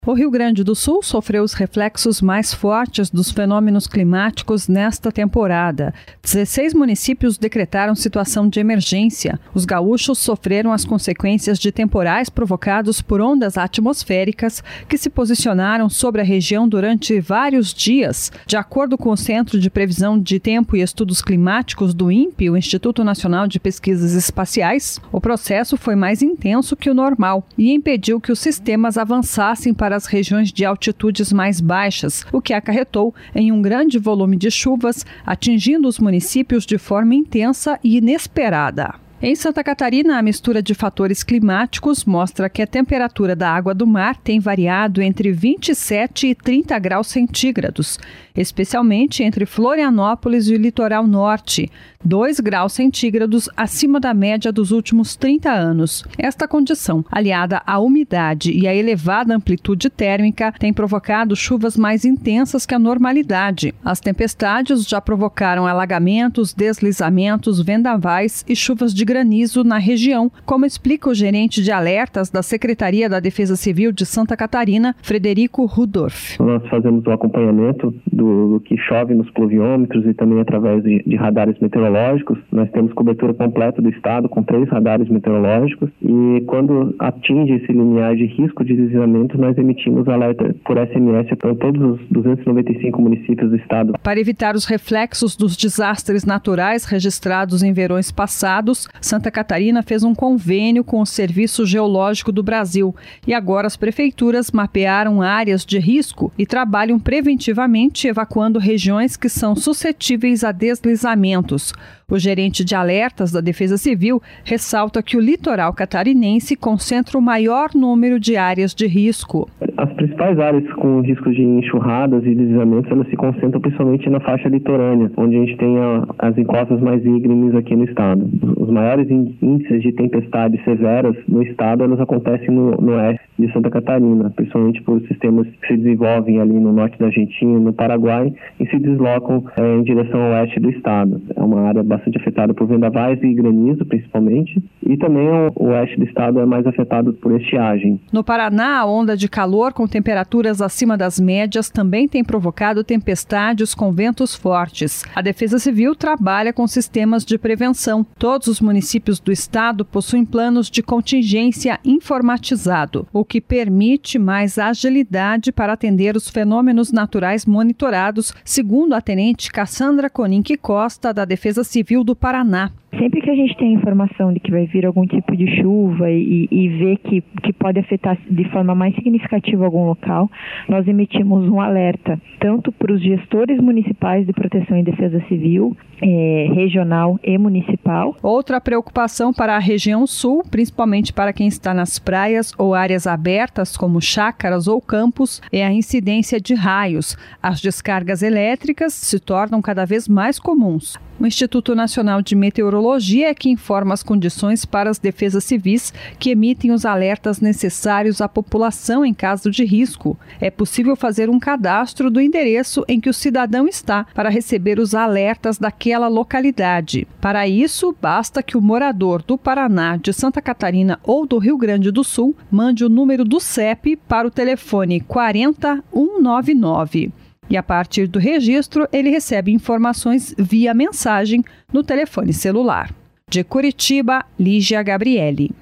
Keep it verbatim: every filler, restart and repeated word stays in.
O Rio Grande do Sul sofreu os reflexos mais fortes dos fenômenos climáticos nesta temporada. dezesseis municípios decretaram situação de emergência. Os gaúchos sofreram as consequências de temporais provocados por ondas atmosféricas que se posicionaram sobre a região durante vários dias. De acordo com o Centro de Previsão de Tempo e Estudos Climáticos do INPE, o Instituto Nacional de Pesquisas Espaciais, o processo foi mais intenso que o normal e impediu que os sistemas avançassem para as regiões de altitudes mais baixas, o que acarretou em um grande volume de chuvas, atingindo os municípios de forma intensa e inesperada. Em Santa Catarina, a mistura de fatores climáticos mostra que a temperatura da água do mar tem variado entre vinte e sete e trinta graus centígrados, especialmente entre Florianópolis e o litoral norte, dois graus centígrados acima da média dos últimos trinta anos. Esta condição, aliada à umidade e à elevada amplitude térmica, tem provocado chuvas mais intensas que a normalidade. As tempestades já provocaram alagamentos, deslizamentos, vendavais e chuvas de granizo na região, como explica o gerente de alertas da Secretaria da Defesa Civil de Santa Catarina, Frederico Rudolph. Nós fazemos o acompanhamento do, do que chove nos pluviômetros e também através de, de radares meteorológicos. Nós temos cobertura completa do estado com três radares meteorológicos e quando atinge esse limiar de risco de deslizamento, nós emitimos alerta por S M S para todos os duzentos e noventa e cinco municípios do estado. Para evitar os reflexos dos desastres naturais registrados em verões passados, Santa Catarina fez um convênio com o Serviço Geológico do Brasil e agora as prefeituras mapearam áreas de risco e trabalham preventivamente evacuando regiões que são suscetíveis a deslizamentos. O gerente de alertas da Defesa Civil ressalta que o litoral catarinense concentra o maior número de áreas de risco. As principais áreas com risco de enxurradas e deslizamentos, elas se concentram principalmente na faixa litorânea, onde a gente tem a, as encostas mais íngremes aqui no estado. Os maiores índices de tempestades severas no estado, elas acontecem no, no oeste de Santa Catarina, principalmente por sistemas que se desenvolvem ali no norte da Argentina, no Paraguai, e se deslocam é, em direção ao oeste do estado. É uma área bastante afetada por vendavais e granizo, principalmente, e também o, o oeste do estado é mais afetado por estiagem. No Paraná, a onda de calor com temperaturas acima das médias também tem provocado tempestades com ventos fortes. A Defesa Civil trabalha com sistemas de prevenção. Todos os municípios do estado possuem planos de contingência informatizado, o que permite mais agilidade para atender os fenômenos naturais monitorados, segundo a tenente Cassandra Koninck Costa, da Defesa Civil do Paraná. Sempre que a gente tem informação de que vai vir algum tipo de chuva e, e vê que, que pode afetar de forma mais significativa algum local, nós emitimos um alerta, tanto para os gestores municipais de proteção e defesa civil, é, regional e municipal. Outra preocupação para a região sul, principalmente para quem está nas praias ou áreas abertas, como chácaras ou campos, é a incidência de raios. As descargas elétricas se tornam cada vez mais comuns. O Instituto Nacional de Meteorologia é que informa as condições para as defesas civis que emitem os alertas necessários à população em caso de risco. É possível fazer um cadastro do endereço em que o cidadão está para receber os alertas daquela localidade. Para isso, basta que o morador do Paraná, de Santa Catarina ou do Rio Grande do Sul mande o número do C E P para o telefone quatro zero um nove nove. E a partir do registro, ele recebe informações via mensagem no telefone celular. De Curitiba, Lígia Gabriele.